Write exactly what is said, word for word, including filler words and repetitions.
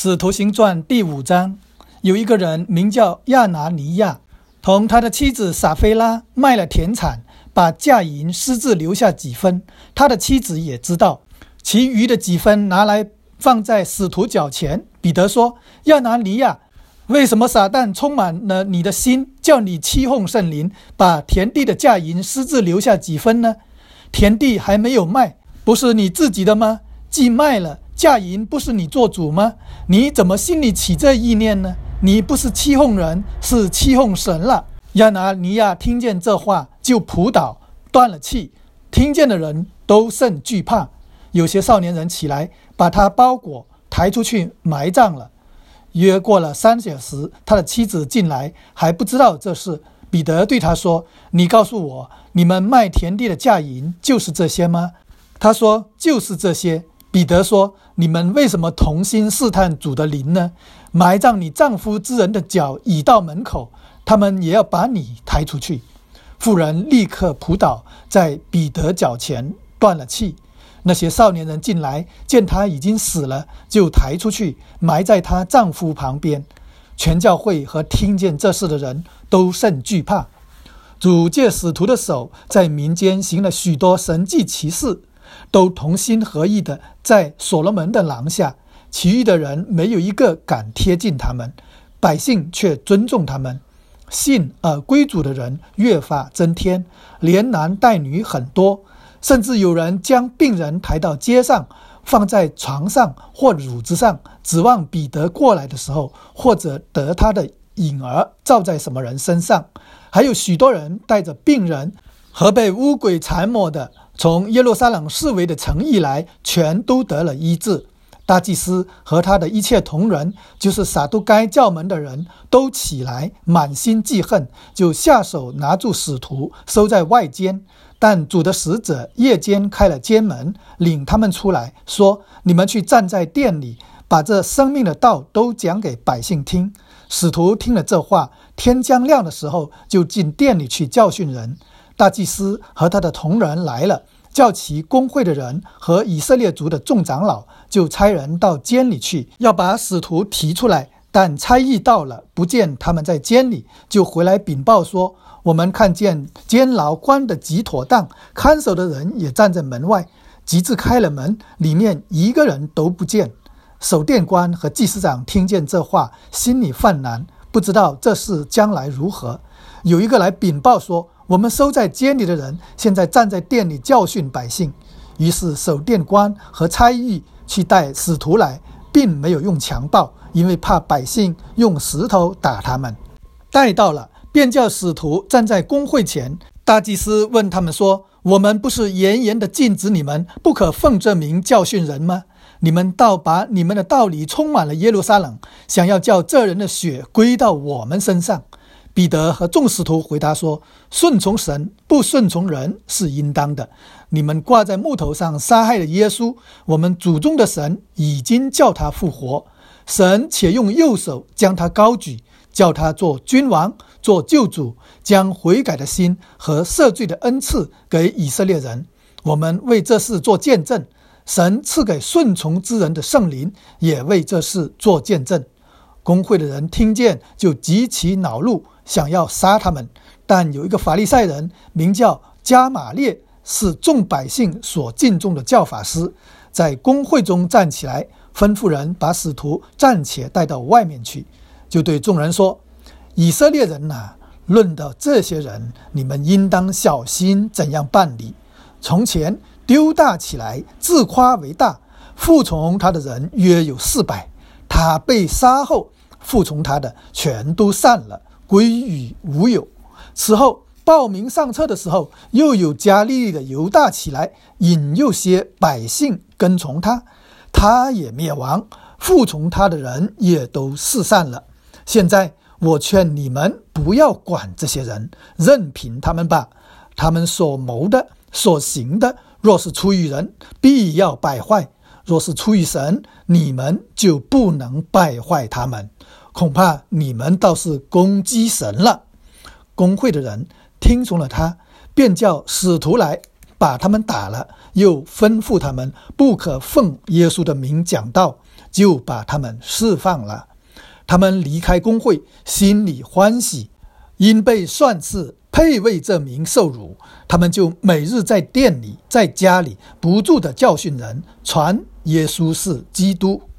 使徒行传第五章，有一个人名叫亚拿尼亚，同他的妻子撒菲拉卖了田产，把价银私自留下几分，他的妻子也知道，其余的几分拿来放在使徒脚前。彼得说：亚拿尼亚，为什么撒旦充满了你的心，叫你欺哄圣灵，把田地的价银私自留下几分呢？田地还没有卖，不是你自己的吗？既卖了，价银不是你做主吗？你怎么心里起这意念呢？你不是欺哄人，是欺哄神了。亚拿尼亚听见这话，就仆倒，断了气。听见的人都甚惧怕。有些少年人起来，把他包裹抬出去埋葬了。约过了三小时，他的妻子进来，还不知道这事。彼得对他说：你告诉我，你们卖田地的价银就是这些吗？他说：就是这些。彼得说：你们为什么同心试探主的灵呢？埋葬你丈夫之人的脚已到门口，他们也要把你抬出去。妇人立刻仆倒在彼得脚前，断了气。那些少年人进来，见他已经死了，就抬出去埋在她丈夫旁边。全教会和听见这事的人都甚惧怕。主借使徒的手在民间行了许多神迹奇事，都同心合意的在所罗门的廊下，其余的人没有一个敢贴近他们，百姓却尊重他们。信而归主的人越发增添，连男带女很多，甚至有人将病人抬到街上，放在床上或褥子上，指望彼得过来的时候，或者得他的影儿照在什么人身上。还有许多人带着病人和被污鬼缠磨的，从耶路撒冷四围的城邑来，全都得了医治。大祭司和他的一切同人，就是撒都该教门的人，都起来满心记恨，就下手拿住使徒，收在外间。但主的使者夜间开了监门，领他们出来，说：你们去站在殿里，把这生命的道都讲给百姓听。使徒听了这话，天将亮的时候，就进殿里去教训人。大祭司和他的同人来了，叫其公会的人和以色列族的众长老，就差人到监里去，要把使徒提出来。但差役到了，不见他们在监里，就回来禀报说：我们看见监牢关得极妥当，看守的人也站在门外，及至开了门，里面一个人都不见。守殿官和祭司长听见这话，心里犯难，不知道这事将来如何。有一个来禀报说：我们收在监里的人，现在站在殿里教训百姓。于是守殿官和差役去带使徒来，并没有用强暴，因为怕百姓用石头打他们。带到了，便叫使徒站在公会前。大祭司问他们说：我们不是严严的禁止你们不可奉这名教训人吗？你们倒把你们的道理充满了耶路撒冷，想要叫这人的血归到我们身上。彼得和众使徒回答说：顺从神，不顺从人是应当的。你们挂在木头上杀害了耶稣，我们祖宗的神已经叫他复活，神且用右手将他高举，叫他做君王，做救主，将悔改的心和赦罪的恩赐给以色列人。我们为这事做见证，神赐给顺从之人的圣灵也为这事做见证。公会的人听见，就极其恼怒，想要杀他们。但有一个法利赛人名叫加玛列，是众百姓所敬重的教法师，在公会中站起来，吩咐人把使徒暂且带到外面去，就对众人说：以色列人啊，论到这些人，你们应当小心怎样办理。从前丢大起来，自夸为大，服从他的人约有四百，他被杀后，服从他的全都散了，归于无有。此后报名上车的时候，又有加利利的犹大起来，引诱些百姓跟从他，他也灭亡，服从他的人也都四散了。现在我劝你们不要管这些人，任凭他们吧。他们所谋的所行的，若是出于人，必要败坏；若是出于神，你们就不能败坏他们。恐怕你们倒是攻击神了。公会的人听从了他，便叫使徒来把他们打了，又吩咐他们不可奉耶稣的名讲道， 就把他们释放了。他们离开公会，心里欢喜，因被算是配为这名受辱，他们就每日在店里在家里不住地教训人，传耶稣是基督。